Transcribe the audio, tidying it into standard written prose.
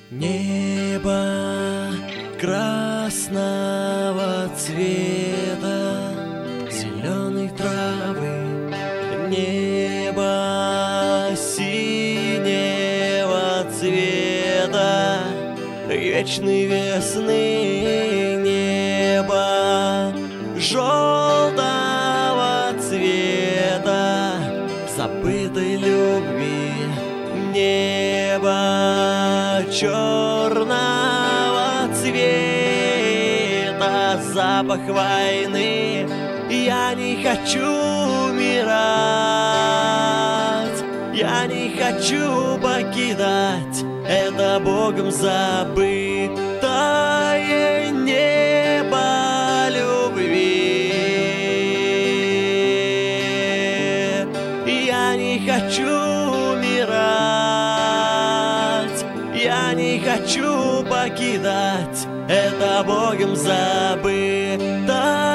Небо красного цвета, зеленой травы, небо синего цвета, вечной весны, небо желтого цвета, забытой любви, небо черного цвета, запах войны. Я не хочу умирать, я не хочу покидать это Богом забытое небо любви. Я не хочу умирать, я не хочу покидать это Богом забытое